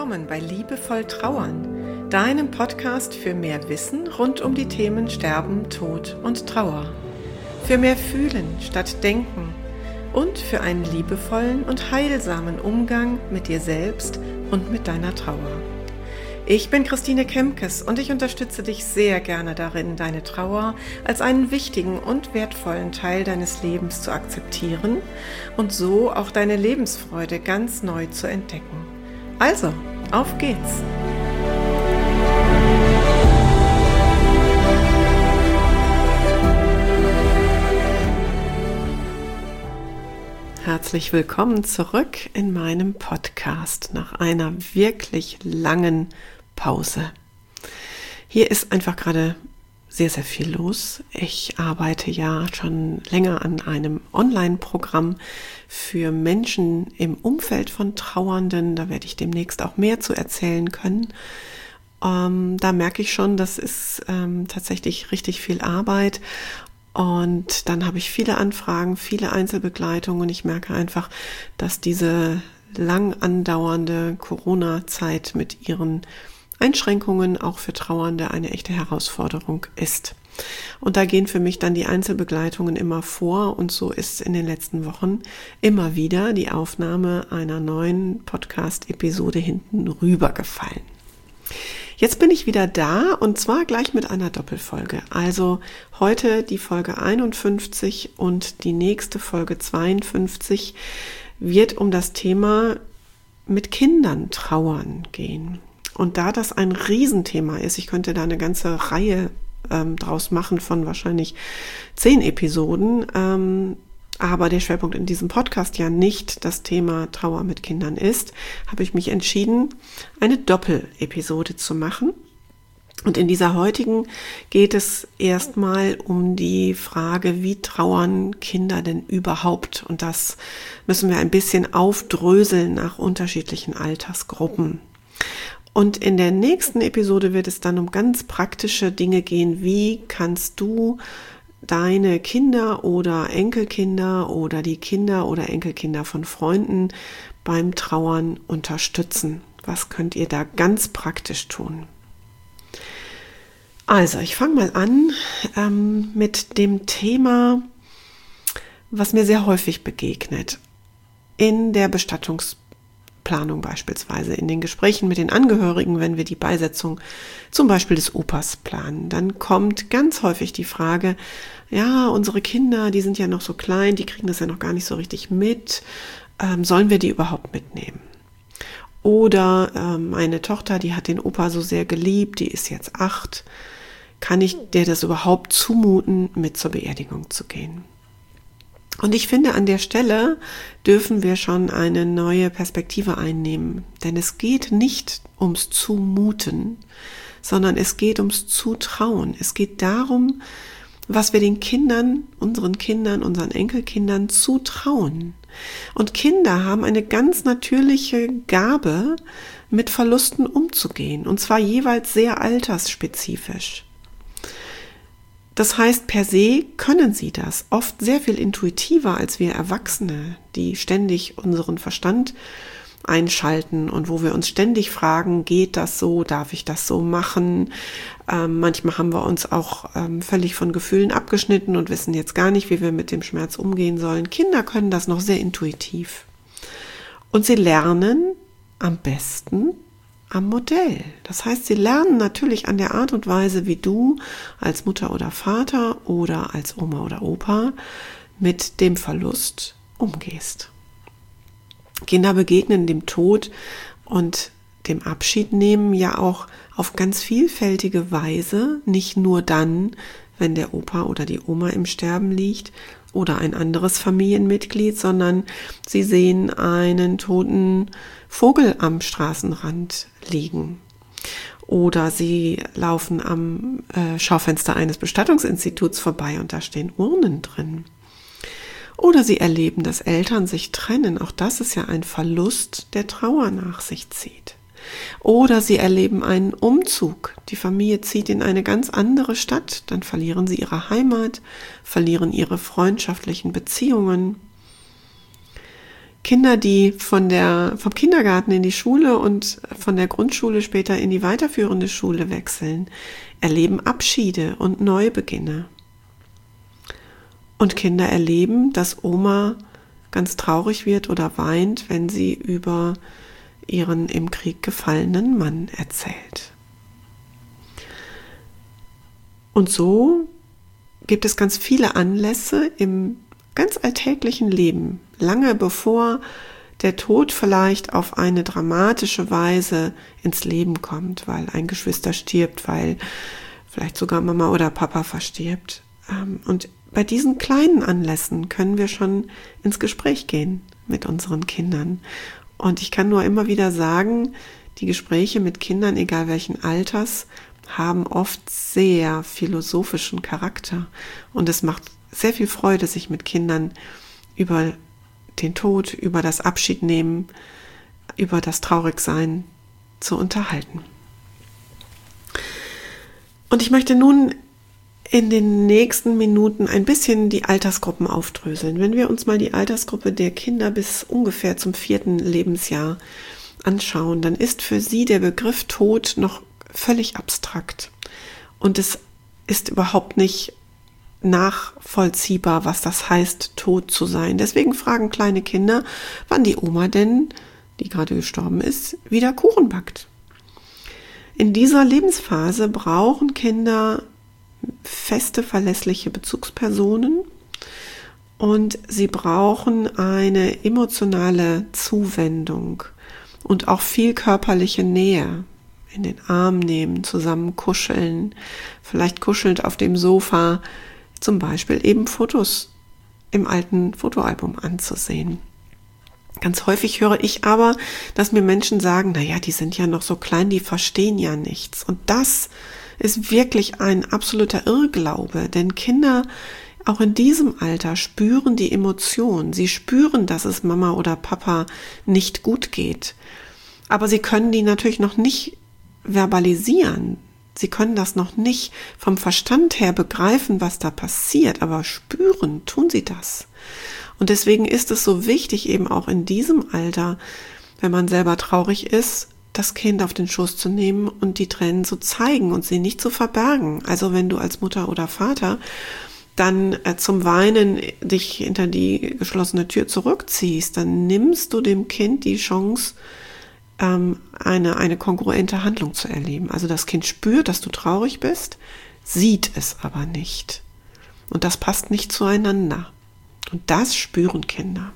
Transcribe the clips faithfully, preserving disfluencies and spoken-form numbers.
Willkommen bei Liebevoll Trauern, deinem Podcast für mehr Wissen rund um die Themen Sterben, Tod und Trauer. Für mehr Fühlen statt Denken und für einen liebevollen und heilsamen Umgang mit dir selbst und mit deiner Trauer. Ich bin Christine Kemkes und ich unterstütze dich sehr gerne darin, deine Trauer als einen wichtigen und wertvollen Teil deines Lebens zu akzeptieren und so auch deine Lebensfreude ganz neu zu entdecken. Also, auf geht's! Herzlich willkommen zurück in meinem Podcast nach einer wirklich langen Pause. Hier ist einfach gerade sehr, sehr viel los. Ich arbeite ja schon länger an einem Online-Programm für Menschen im Umfeld von Trauernden. Da werde ich demnächst auch mehr zu erzählen können. Ähm, da merke ich schon, das ist ähm, tatsächlich richtig viel Arbeit. Und dann habe ich viele Anfragen, viele Einzelbegleitungen und ich merke einfach, dass diese lang andauernde Corona-Zeit mit ihren Einschränkungen auch für Trauernde eine echte Herausforderung ist. Und da gehen für mich dann die Einzelbegleitungen immer vor und so ist in den letzten Wochen immer wieder die Aufnahme einer neuen Podcast-Episode hinten rübergefallen. Jetzt bin ich wieder da und zwar gleich mit einer Doppelfolge. Also heute die Folge einundfünfzig und die nächste Folge zweiundfünfzig wird um das Thema mit Kindern trauern gehen. Und da das ein Riesenthema ist, ich könnte da eine ganze Reihe ähm, draus machen von wahrscheinlich zehn Episoden, ähm, aber der Schwerpunkt in diesem Podcast ja nicht das Thema Trauer mit Kindern ist, habe ich mich entschieden, eine Doppel-Episode zu machen. Und in dieser heutigen geht es erstmal um die Frage, wie trauern Kinder denn überhaupt? Und das müssen wir ein bisschen aufdröseln nach unterschiedlichen Altersgruppen. Und in der nächsten Episode wird es dann um ganz praktische Dinge gehen. Wie kannst du deine Kinder oder Enkelkinder oder die Kinder oder Enkelkinder von Freunden beim Trauern unterstützen? Was könnt ihr da ganz praktisch tun? Also, ich fange mal an ähm, mit dem Thema, was mir sehr häufig begegnet. In der Bestattungs Planung beispielsweise, in den Gesprächen mit den Angehörigen, wenn wir die Beisetzung zum Beispiel des Opas planen, dann kommt ganz häufig die Frage, ja, unsere Kinder, die sind ja noch so klein, die kriegen das ja noch gar nicht so richtig mit, ähm, sollen wir die überhaupt mitnehmen? Oder ähm, meine Tochter, die hat den Opa so sehr geliebt, die ist jetzt acht, kann ich der das überhaupt zumuten, mit zur Beerdigung zu gehen? Und ich finde, an der Stelle dürfen wir schon eine neue Perspektive einnehmen. Denn es geht nicht ums Zumuten, sondern es geht ums Zutrauen. Es geht darum, was wir den Kindern, unseren Kindern, unseren Enkelkindern zutrauen. Und Kinder haben eine ganz natürliche Gabe, mit Verlusten umzugehen. Und zwar jeweils sehr altersspezifisch. Das heißt, per se können sie das, oft sehr viel intuitiver als wir Erwachsene, die ständig unseren Verstand einschalten und wo wir uns ständig fragen, geht das so, darf ich das so machen? Ähm, manchmal haben wir uns auch ähm, völlig von Gefühlen abgeschnitten und wissen jetzt gar nicht, wie wir mit dem Schmerz umgehen sollen. Kinder können das noch sehr intuitiv. Und sie lernen am besten am Modell. Das heißt, sie lernen natürlich an der Art und Weise, wie du als Mutter oder Vater oder als Oma oder Opa mit dem Verlust umgehst. Kinder begegnen dem Tod und dem Abschied nehmen ja auch auf ganz vielfältige Weise, nicht nur dann, wenn der Opa oder die Oma im Sterben liegt oder ein anderes Familienmitglied, sondern sie sehen einen toten Vogel am Straßenrand liegen. Oder sie laufen am äh, Schaufenster eines Bestattungsinstituts vorbei und da stehen Urnen drin. Oder sie erleben, dass Eltern sich trennen. Auch das ist ja ein Verlust, der Trauer nach sich zieht. Oder sie erleben einen Umzug. Die Familie zieht in eine ganz andere Stadt. Dann verlieren sie ihre Heimat, verlieren ihre freundschaftlichen Beziehungen. Kinder, die von der, vom Kindergarten in die Schule und von der Grundschule später in die weiterführende Schule wechseln, erleben Abschiede und Neubeginne. Und Kinder erleben, dass Oma ganz traurig wird oder weint, wenn sie über ihren im Krieg gefallenen Mann erzählt. Und so gibt es ganz viele Anlässe im ganz alltäglichen Leben, lange bevor der Tod vielleicht auf eine dramatische Weise ins Leben kommt, weil ein Geschwister stirbt, weil vielleicht sogar Mama oder Papa verstirbt. Und bei diesen kleinen Anlässen können wir schon ins Gespräch gehen mit unseren Kindern. Und ich kann nur immer wieder sagen, die Gespräche mit Kindern, egal welchen Alters, haben oft sehr philosophischen Charakter. Und es macht sehr viel Freude, sich mit Kindern über den Tod, über das Abschiednehmen, über das Traurigsein zu unterhalten. Und ich möchte nun in den nächsten Minuten ein bisschen die Altersgruppen aufdröseln. Wenn wir uns mal die Altersgruppe der Kinder bis ungefähr zum vierten Lebensjahr anschauen, dann ist für sie der Begriff Tod noch völlig abstrakt. Und es ist überhaupt nicht nachvollziehbar, was das heißt, tot zu sein. Deswegen fragen kleine Kinder, wann die Oma denn, die gerade gestorben ist, wieder Kuchen backt. In dieser Lebensphase brauchen Kinder feste, verlässliche Bezugspersonen und sie brauchen eine emotionale Zuwendung und auch viel körperliche Nähe. In den Arm nehmen, zusammen kuscheln, vielleicht kuschelnd auf dem Sofa, zum Beispiel eben Fotos im alten Fotoalbum anzusehen. Ganz häufig höre ich aber, dass mir Menschen sagen, naja, die sind ja noch so klein, die verstehen ja nichts. Und das ist wirklich ein absoluter Irrglaube, denn Kinder auch in diesem Alter spüren die Emotion. Sie spüren, dass es Mama oder Papa nicht gut geht. Aber sie können die natürlich noch nicht verbalisieren. Sie können das noch nicht vom Verstand her begreifen, was da passiert, aber spüren tun sie das. Und deswegen ist es so wichtig, eben auch in diesem Alter, wenn man selber traurig ist, das Kind auf den Schoß zu nehmen und die Tränen zu zeigen und sie nicht zu verbergen. Also wenn du als Mutter oder Vater dann äh, zum Weinen dich hinter die geschlossene Tür zurückziehst, dann nimmst du dem Kind die Chance, ähm, eine, eine kongruente Handlung zu erleben. Also das Kind spürt, dass du traurig bist, sieht es aber nicht. Und das passt nicht zueinander. Und das spüren Kinder.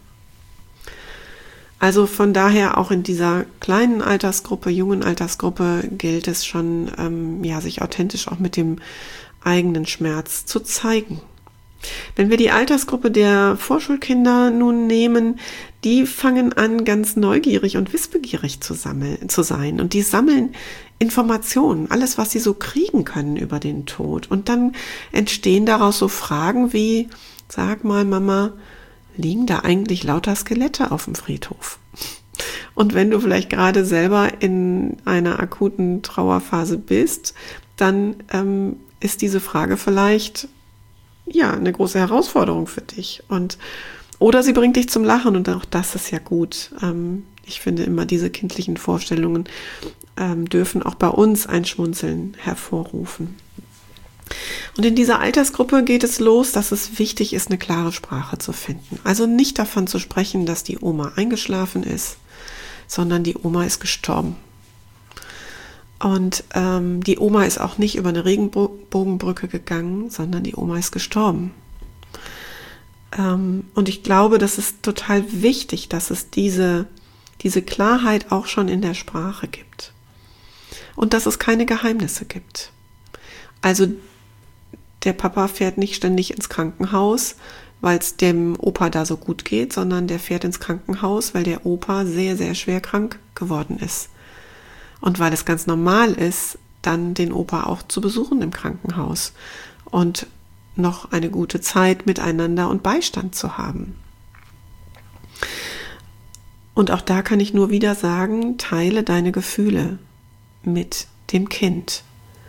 Also von daher auch in dieser kleinen Altersgruppe, jungen Altersgruppe gilt es schon, ähm, ja, sich authentisch auch mit dem eigenen Schmerz zu zeigen. Wenn wir die Altersgruppe der Vorschulkinder nun nehmen, die fangen an, ganz neugierig und wissbegierig zu sammeln, zu sein. Und die sammeln Informationen, alles, was sie so kriegen können über den Tod. Und dann entstehen daraus so Fragen wie, sag mal, Mama, liegen da eigentlich lauter Skelette auf dem Friedhof? Und wenn du vielleicht gerade selber in einer akuten Trauerphase bist, dann ähm, ist diese Frage vielleicht ja eine große Herausforderung für dich. Und oder sie bringt dich zum Lachen und auch das ist ja gut. Ähm, ich finde immer, diese kindlichen Vorstellungen ähm, dürfen auch bei uns ein Schmunzeln hervorrufen. Und in dieser Altersgruppe geht es los, dass es wichtig ist, eine klare Sprache zu finden. Also nicht davon zu sprechen, dass die Oma eingeschlafen ist, sondern die Oma ist gestorben. Und ähm, die Oma ist auch nicht über eine Regenbogenbrücke gegangen, sondern die Oma ist gestorben. Ähm, und ich glaube, das ist total wichtig, dass es diese, diese Klarheit auch schon in der Sprache gibt. Und dass es keine Geheimnisse gibt. Also der Papa fährt nicht ständig ins Krankenhaus, weil es dem Opa da so gut geht, sondern der fährt ins Krankenhaus, weil der Opa sehr, sehr schwer krank geworden ist. Und weil es ganz normal ist, dann den Opa auch zu besuchen im Krankenhaus und noch eine gute Zeit miteinander und Beistand zu haben. Und auch da kann ich nur wieder sagen, teile deine Gefühle mit dem Kind.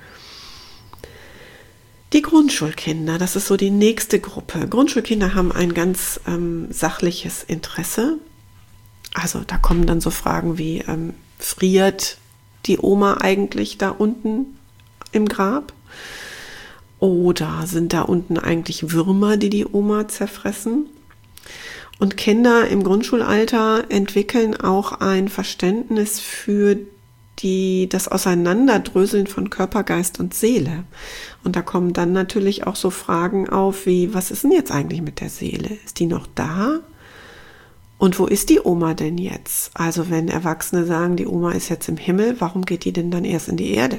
Die Grundschulkinder, das ist so die nächste Gruppe. Grundschulkinder haben ein ganz ähm, sachliches Interesse Also da kommen dann so Fragen wie, ähm, friert die Oma eigentlich da unten im Grab? Oder sind da unten eigentlich Würmer, die die Oma zerfressen? Und Kinder im Grundschulalter entwickeln auch ein Verständnis für die, das Auseinanderdröseln von Körper, Geist und Seele. Und da kommen dann natürlich auch so Fragen auf wie, was ist denn jetzt eigentlich mit der Seele? Ist die noch da? Und wo ist die Oma denn jetzt? Also wenn Erwachsene sagen, die Oma ist jetzt im Himmel, warum geht die denn dann erst in die Erde?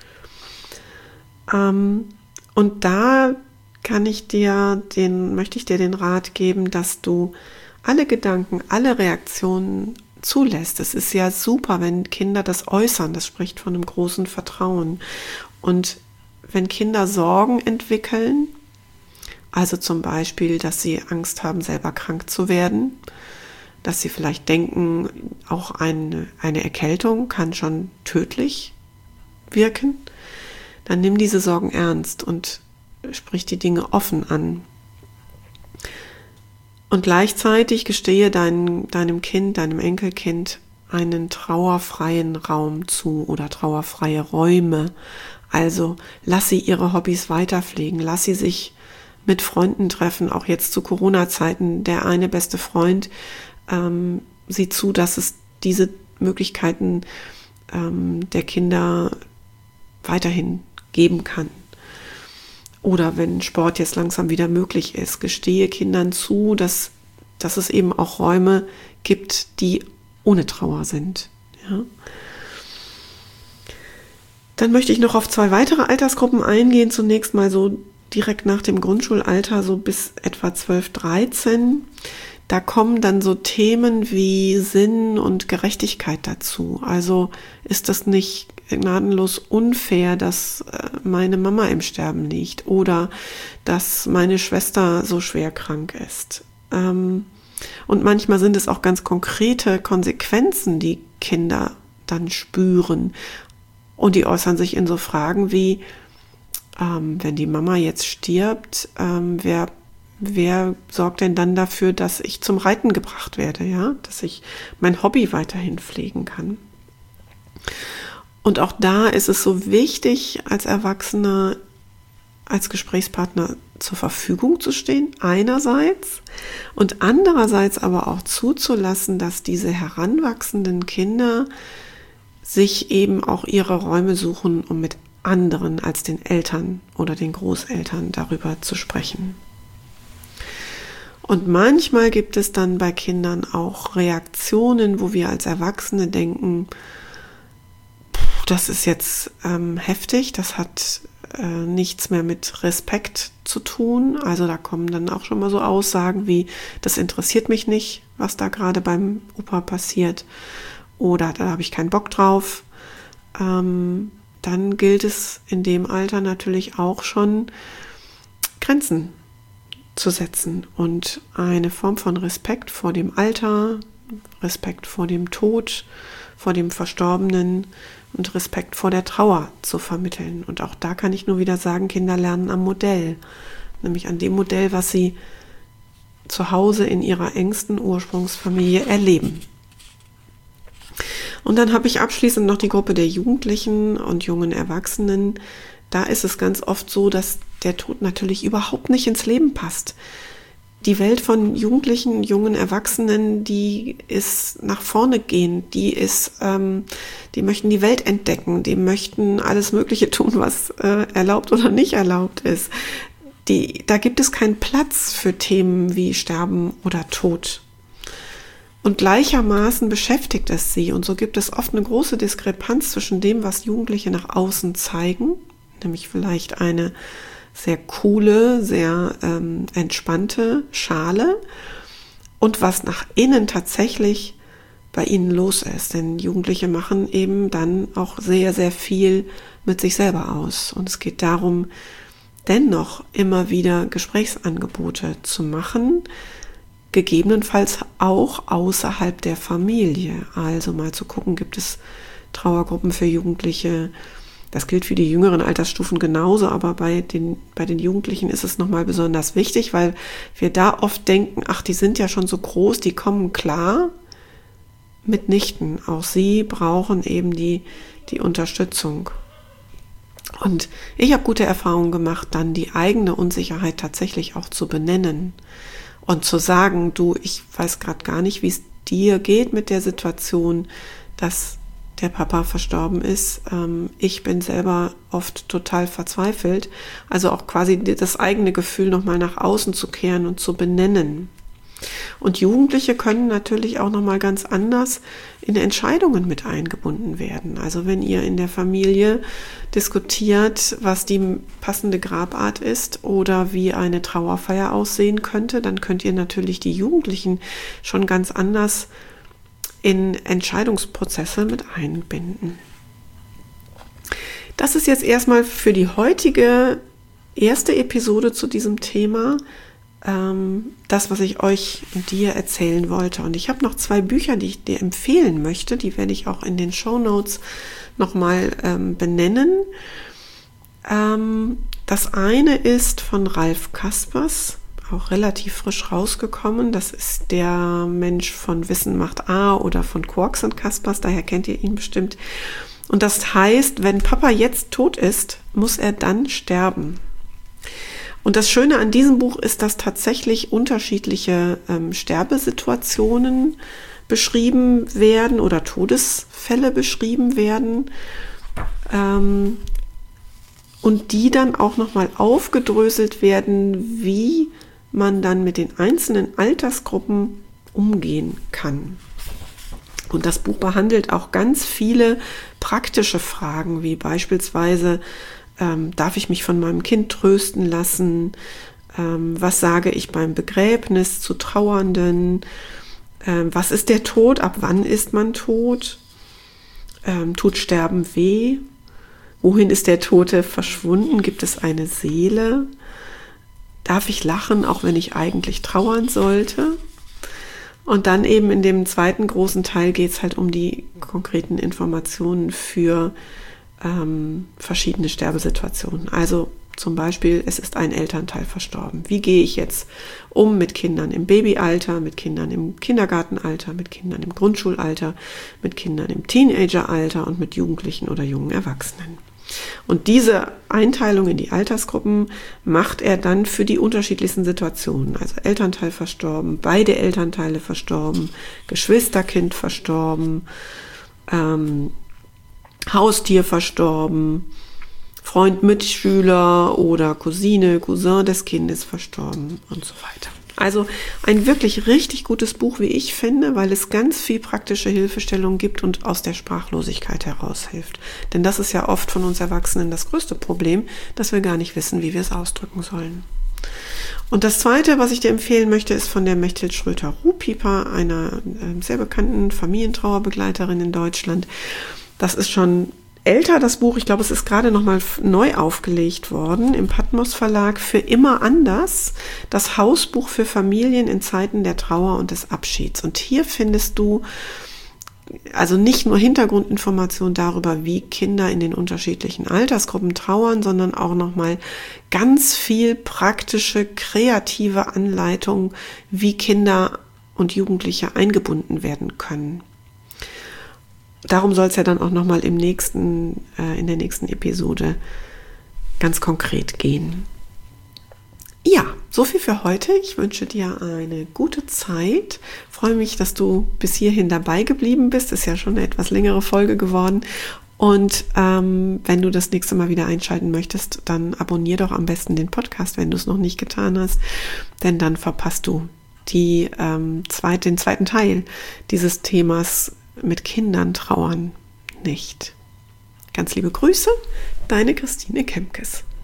Ähm, und da kann ich dir den, möchte ich dir den Rat geben, dass du alle Gedanken, alle Reaktionen zulässt. Es ist ja super, wenn Kinder das äußern. Das spricht von einem großen Vertrauen. Und wenn Kinder Sorgen entwickeln, also zum Beispiel, dass sie Angst haben, selber krank zu werden, dass sie vielleicht denken, auch eine, eine Erkältung kann schon tödlich wirken, dann nimm diese Sorgen ernst und sprich die Dinge offen an. Und gleichzeitig gestehe dein, deinem Kind, deinem Enkelkind einen trauerfreien Raum zu oder trauerfreie Räume. Also lass sie ihre Hobbys weiterpflegen, lass sie sich mit Freunden treffen, auch jetzt zu Corona-Zeiten. Der eine beste Freund ähm, sieht zu, dass es diese Möglichkeiten ähm, der Kinder weiterhin geben kann. Oder wenn Sport jetzt langsam wieder möglich ist, gestehe Kindern zu, dass, dass es eben auch Räume gibt, die ohne Trauer sind. Ja. Dann möchte ich noch auf zwei weitere Altersgruppen eingehen. Zunächst mal so direkt nach dem Grundschulalter, so bis etwa zwölf, dreizehn. Da kommen dann so Themen wie Sinn und Gerechtigkeit dazu. Also ist das nicht gnadenlos unfair, dass meine Mama im Sterben liegt oder dass meine Schwester so schwer krank ist. Und manchmal sind es auch ganz konkrete Konsequenzen, die Kinder dann spüren. Und die äußern sich in so Fragen wie, wenn die Mama jetzt stirbt, wer Wer sorgt denn dann dafür, dass ich zum Reiten gebracht werde, ja, dass ich mein Hobby weiterhin pflegen kann? Und auch da ist es so wichtig, als Erwachsener, als Gesprächspartner zur Verfügung zu stehen, einerseits, und andererseits aber auch zuzulassen, dass diese heranwachsenden Kinder sich eben auch ihre Räume suchen, um mit anderen als den Eltern oder den Großeltern darüber zu sprechen. Und manchmal gibt es dann bei Kindern auch Reaktionen, wo wir als Erwachsene denken, das ist jetzt ähm, heftig, das hat äh, nichts mehr mit Respekt zu tun. Also da kommen dann auch schon mal so Aussagen wie, das interessiert mich nicht, was da gerade beim Opa passiert. Oder da habe ich keinen Bock drauf. Ähm, dann gilt es in dem Alter natürlich auch schon, Grenzen zu setzen und eine Form von Respekt vor dem Alter, Respekt vor dem Tod, vor dem Verstorbenen und Respekt vor der Trauer zu vermitteln. Und auch da kann ich nur wieder sagen, Kinder lernen am Modell, nämlich an dem Modell, was sie zu Hause in ihrer engsten Ursprungsfamilie erleben. Und dann habe ich abschließend noch die Gruppe der Jugendlichen und jungen Erwachsenen. Da ist es ganz oft so, dass der Tod natürlich überhaupt nicht ins Leben passt. Die Welt von Jugendlichen, jungen Erwachsenen, die ist nach vorne gehend, die ist, ähm, die möchten die Welt entdecken, die möchten alles Mögliche tun, was äh, erlaubt oder nicht erlaubt ist. Die, da gibt es keinen Platz für Themen wie Sterben oder Tod. Und gleichermaßen beschäftigt es sie. Und so gibt es oft eine große Diskrepanz zwischen dem, was Jugendliche nach außen zeigen, nämlich vielleicht eine sehr coole, sehr ähm, entspannte Schale und was nach innen tatsächlich bei ihnen los ist. Denn Jugendliche machen eben dann auch sehr, sehr viel mit sich selber aus. Und es geht darum, dennoch immer wieder Gesprächsangebote zu machen, gegebenenfalls auch außerhalb der Familie. Also mal zu gucken, gibt es Trauergruppen für Jugendliche. Das gilt für die jüngeren Altersstufen genauso, aber bei den, bei den Jugendlichen ist es nochmal besonders wichtig, weil wir da oft denken, ach, die sind ja schon so groß, die kommen klar. mitnichten. Auch sie brauchen eben die, die Unterstützung. Und ich habe gute Erfahrungen gemacht, dann die eigene Unsicherheit tatsächlich auch zu benennen und zu sagen, du, ich weiß gerade gar nicht, wie es dir geht mit der Situation, dass der Papa verstorben ist. Ich bin selber oft total verzweifelt. Also auch quasi das eigene Gefühl nochmal nach außen zu kehren und zu benennen. Und Jugendliche können natürlich auch nochmal ganz anders in Entscheidungen mit eingebunden werden. Also wenn ihr in der Familie diskutiert, was die passende Grabart ist oder wie eine Trauerfeier aussehen könnte, dann könnt ihr natürlich die Jugendlichen schon ganz anders in Entscheidungsprozesse mit einbinden. Das ist jetzt erstmal für die heutige erste Episode zu diesem Thema ähm, das, was ich euch und dir erzählen wollte. Und ich habe noch zwei Bücher, die ich dir empfehlen möchte. Die werde ich auch in den Shownotes nochmal ähm, benennen. Ähm, das eine ist von Ralf Kaspers, auch relativ frisch rausgekommen. Das ist der Mensch von Wissen macht A oder von Quarks und Kaspers, daher kennt ihr ihn bestimmt. Und das heißt, wenn Papa jetzt tot ist, muss er dann sterben. Und das Schöne an diesem Buch ist, dass tatsächlich unterschiedliche ähm, Sterbesituationen beschrieben werden oder Todesfälle beschrieben werden. Ähm, und die dann auch nochmal aufgedröselt werden, wie man dann mit den einzelnen Altersgruppen umgehen kann. Und das Buch behandelt auch ganz viele praktische Fragen, wie beispielsweise, ähm, darf ich mich von meinem Kind trösten lassen? Ähm, was sage ich beim Begräbnis zu Trauernden? Ähm, was ist der Tod? Ab wann ist man tot? Ähm, tut Sterben weh? Wohin ist der Tote verschwunden? Gibt es eine Seele? Darf ich lachen, auch wenn ich eigentlich trauern sollte? Und dann eben in dem zweiten großen Teil geht es halt um die konkreten Informationen für ähm, verschiedene Sterbesituationen. Also zum Beispiel, es ist ein Elternteil verstorben. Wie gehe ich jetzt um mit Kindern im Babyalter, mit Kindern im Kindergartenalter, mit Kindern im Grundschulalter, mit Kindern im Teenageralter und mit Jugendlichen oder jungen Erwachsenen? Und diese Einteilung in die Altersgruppen macht er dann für die unterschiedlichsten Situationen. Also Elternteil verstorben, beide Elternteile verstorben, Geschwisterkind verstorben, ähm, Haustier verstorben, Freund, Mitschüler oder Cousine, Cousin des Kindes verstorben und so weiter. Also ein wirklich richtig gutes Buch, wie ich finde, weil es ganz viel praktische Hilfestellung gibt und aus der Sprachlosigkeit heraushilft. Denn das ist ja oft von uns Erwachsenen das größte Problem, dass wir gar nicht wissen, wie wir es ausdrücken sollen. Und das Zweite, was ich dir empfehlen möchte, ist von der Mechthild Schröter-Ruhpieper, einer äh, sehr bekannten Familientrauerbegleiterin in Deutschland. Das ist schon älter, das Buch. Ich glaube, es ist gerade nochmal neu aufgelegt worden im Patmos Verlag, für immer anders. Das Hausbuch für Familien in Zeiten der Trauer und des Abschieds. Und hier findest du also nicht nur Hintergrundinformationen darüber, wie Kinder in den unterschiedlichen Altersgruppen trauern, sondern auch nochmal ganz viel praktische, kreative Anleitungen, wie Kinder und Jugendliche eingebunden werden können. Darum soll es ja dann auch nochmal im nächsten, äh, in der nächsten Episode ganz konkret gehen. Ja, so viel für heute. Ich wünsche dir eine gute Zeit. Freue mich, dass du bis hierhin dabei geblieben bist. Ist ja schon eine etwas längere Folge geworden. Und ähm, wenn du das nächste Mal wieder einschalten möchtest, dann abonnier doch am besten den Podcast, wenn du es noch nicht getan hast. Denn dann verpasst du die, ähm, zweit, den zweiten Teil dieses Themas mit Kindern trauern nicht. Ganz liebe Grüße, deine Christine Kemkes.